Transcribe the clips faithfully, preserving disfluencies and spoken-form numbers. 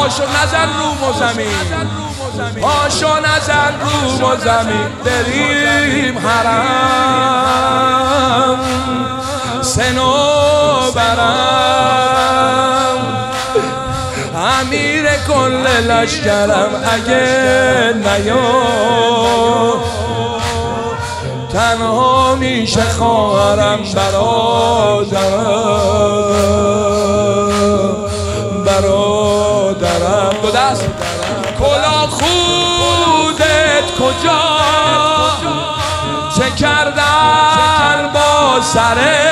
پاشو نزن رو و زمین، پاشو نزن رو و زمین، بریم حرم صنوبرم، امیر کل لشکرم اگه نیا تنها میشه خواهرم برادرم برادرم. دو دست کلا خودت کجا چه کردن با سره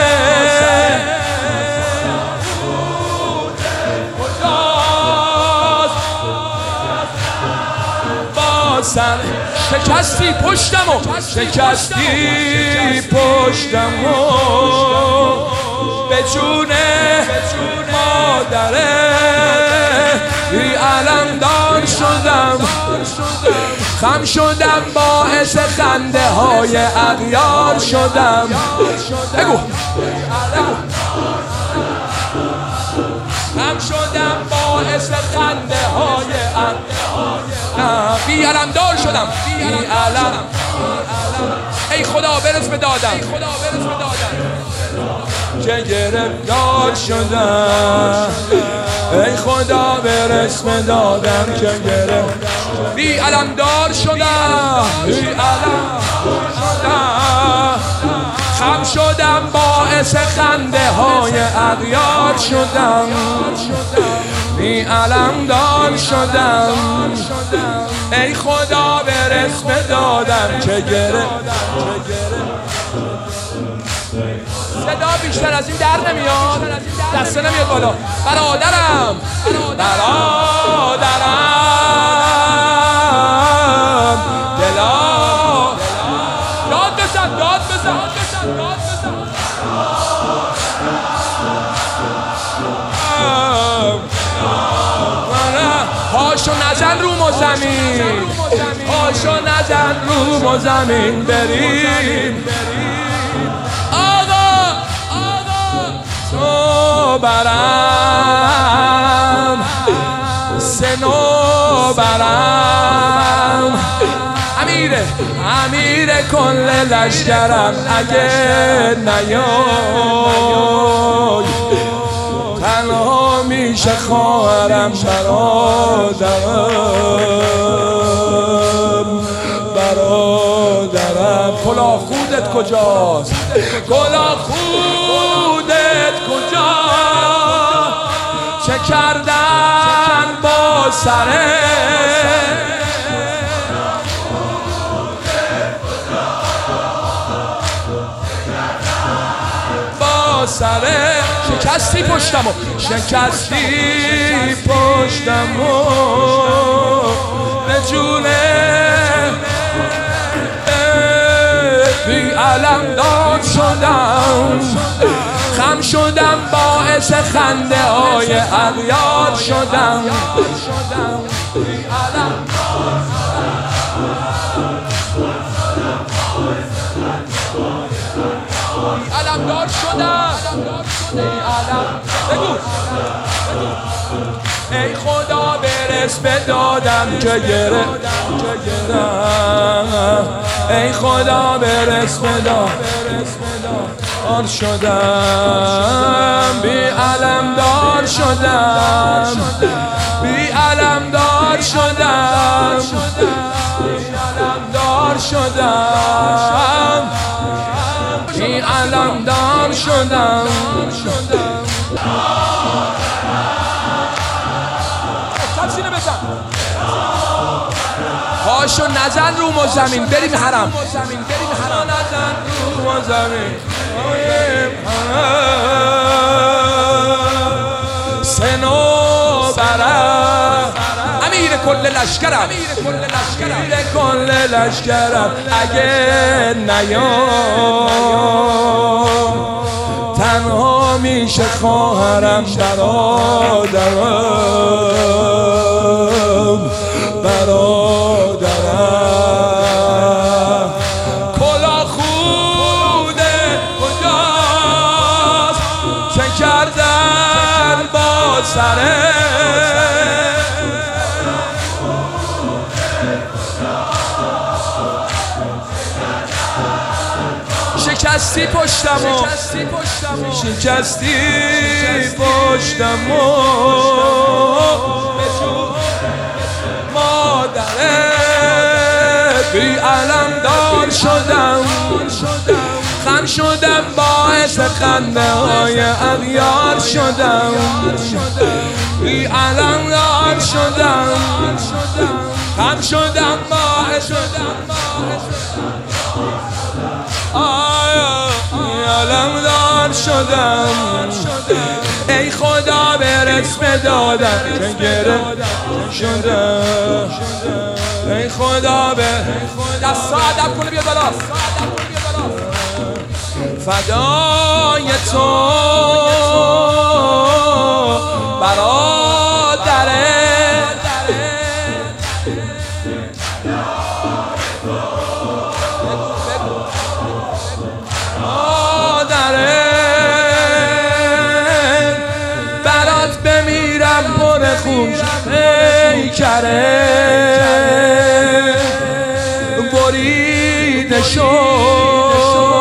با سر شکستی پشتمو شکستی پشتمو به جون مادره بی علمدار شدم، خم شدم باعث خنده های اغیار شدم. بگو خم شدم باعث خنده های اغیار، بی علمدار شدم بی علم. ای خدا برس به دادم که گرفتار شدم، ای خدا برس به دادم که گرفت بی علمدار شدم بی علم شدم، خم شدم باعث خنده های اغیار شدم، بی علمدار شدم، ای خدا برس به دادم که گرفت. صدا بیشتر از این در نمیاد، دسته نمیاد بالا. برادرم برادرم دلا داد بزن داد بزن داد بزن. پاشو نزن رو و زمین، پاشو نزن رو و زمین، بریم برم صنوبرم، امیر امیر کل لشکرم اگه نیای تنها میشه خواهرم برادرم برادرم. کلا خودت کجاست کلا خودت کجا چه کردن با سره با سره شکستی پشتمو شکستی پشتمو به جونه بی علمدار شدم، خم شدم باعث خنده های اغیار شدم، بی علمدار شدم. بگو ای خدا برس به دادم که گرفت، ای خدا برس به دادم شدم، بی علمدار شدم بی علمدار شدم بی علمدار شدم بی علمدار شدم. سینه بزن پاشو نزن رو و زمین، بریم حرم نزن رو و زمین صنوبرم، امیر کل لشکرم امیر کل لشکرم اگه نیا تنها میشه خواهرم برادرم برادرم. کلا خودت کجاست چه کردن با سره شکستی پشتمو شکستی پشتمو مادرت بی علم دار شدم خم شدم باعث خنده های اغیار شدم بی علم دار شدم خم شدم باعث آیا بی علم دار شدم ای خدا برس به دادم که گره شدم ای خدا به دست ادب کنه بیا بالا فدای تو برادره برادره برات بمیرم پر خون پیکره بریده شد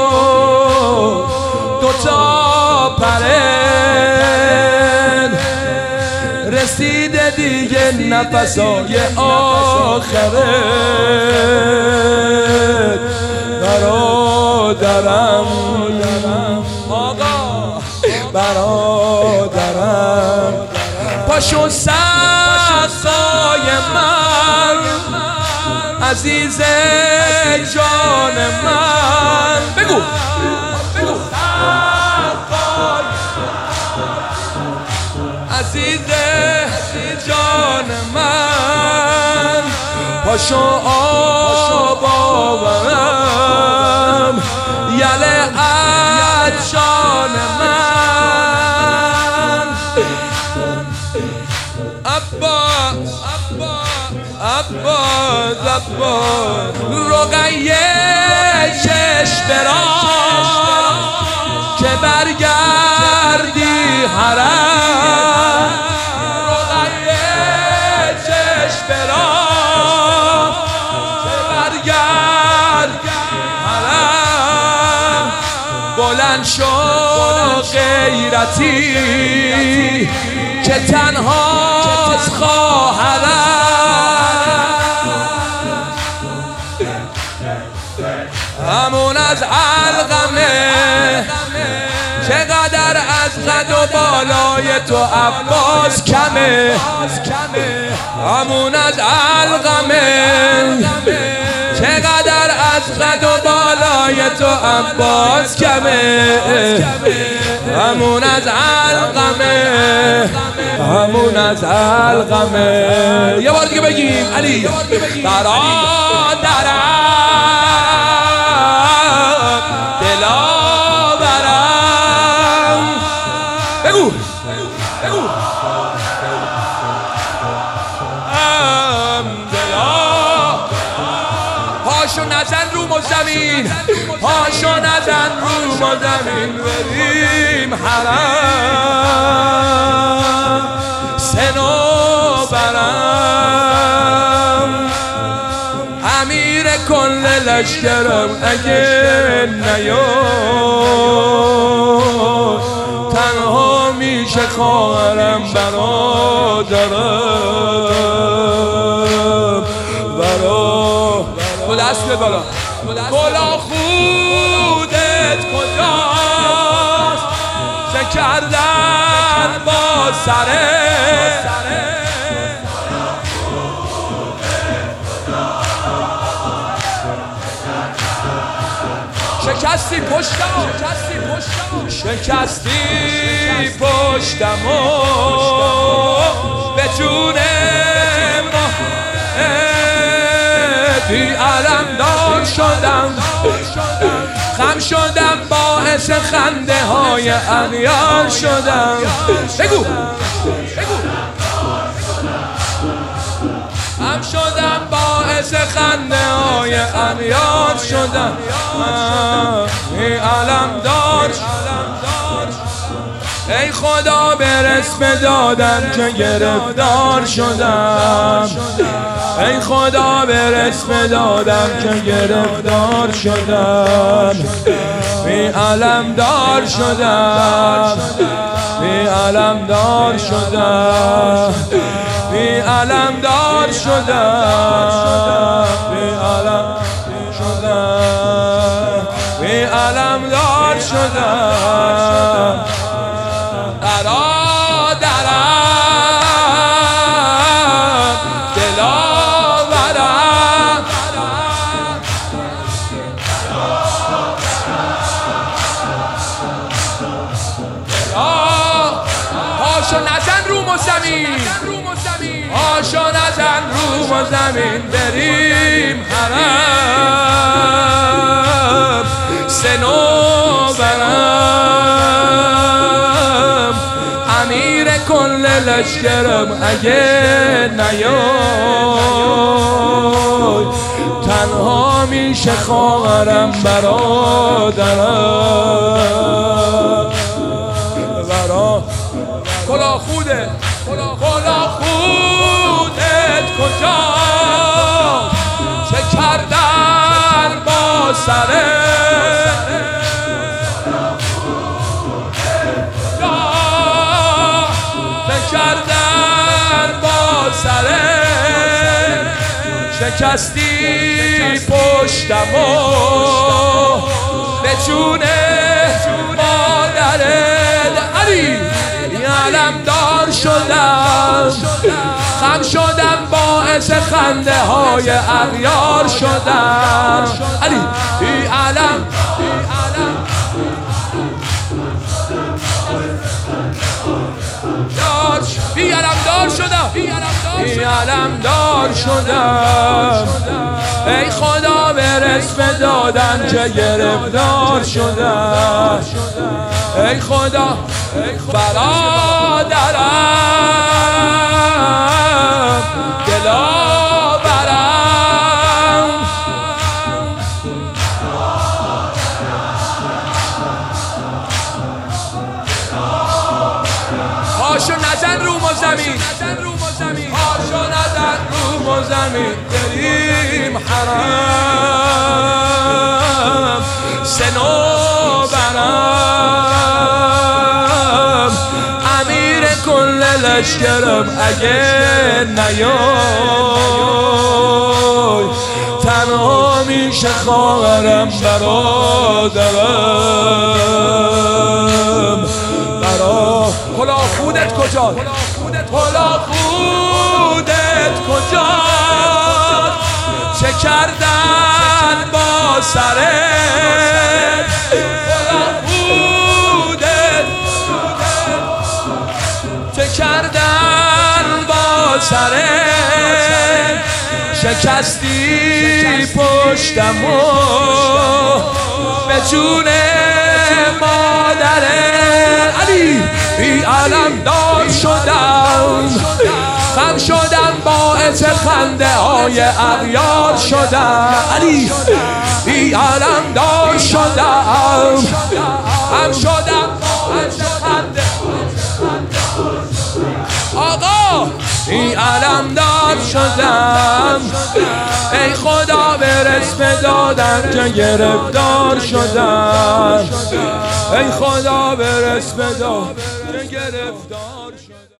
دوتا پرن رسیده دیگه نفسای آخره برادرم آقا برادرم پاشو سقای من عزیز جان من بگو بگو عزیز جان من پاشو آب آورم یله از جان من عباس عباس عباس رقیه چشم برا که برگردی حرم رقیه چشم برا که برگردی حرم بلند شو غیرتی که تنهاست خواهرم همون از علقمه چقدر از قد و بالای تو عباس کمه همون از علقمه چقدر از قد و بالای تو عباس کمه همون از علقمه همون از علقمه یه بار دیگه بگیم علی برادرم دلاورم بگو بگو پاشو نزن رو ما زمین پاشو نزن رو ما زمین بریم حرم سنوبرم امیر کل لشکرم اگه نیاد تنها میشه خواهرم برادرم برا تو دست به بالا کلا خودت کجاست چه کردن با سره شکستی پشتم شکستی پشتم و به جون ما بی علم دار شدم خم شدم باعث خنده های اغیار شدم بگو خم شدم باعث خنده های اغیار شدم بی علم دار ای خدا برس به دادن که گرفتار شدم، ای خدا برس به دادن که گرفتار شدم، بی علم دار شدم، بی علم دار شدم، بی علم دار شدم، بی علم شدم، بی علم دار شدم. برادرم دلاورم، پاشو نزن رو و زمین، پاشو نزن رو و زمین، بریم حرم صنوبرم، امیر کل لشکرم اگه نیای، تنها میشه خواهرم برادرم. برا کلا خوده کلا خودت کجا، چه کردن با سرت، چه کردن با سرت، شکستی پشتمو به جون مادرت. علی علم دار شدم، خم شدم باعث خنده های اغیار شدم. علی بی علم بی علم دار شدم، بی علم دار شدم، ای خدا برس به دادن که گرفتار شدم، ای خدا برادرم دلاورم، پاشو نزن رو و زمین، پاشو نزن رو و زمین، بریم حرم صنوبرم، امیر کل لشکرم اگه نیای، تنها میشه خواهرم برادرم. برا کلا خودت کجا، کلا خودت کجا، چه کردن با سرت، کلا خودت چه کردن با سرت، شکستی پشتمو به جون مادرت. علی بی علم دار شدم، خم شدم باعث خنده های اغیار شدم. علی بی علم دار شدم، خم شدم باعث خنده. آقا بی علم دار شدم، ای خدا برس به دادن که گرفتار شدم، ای خدا برس به دادن که گرفتار شدم.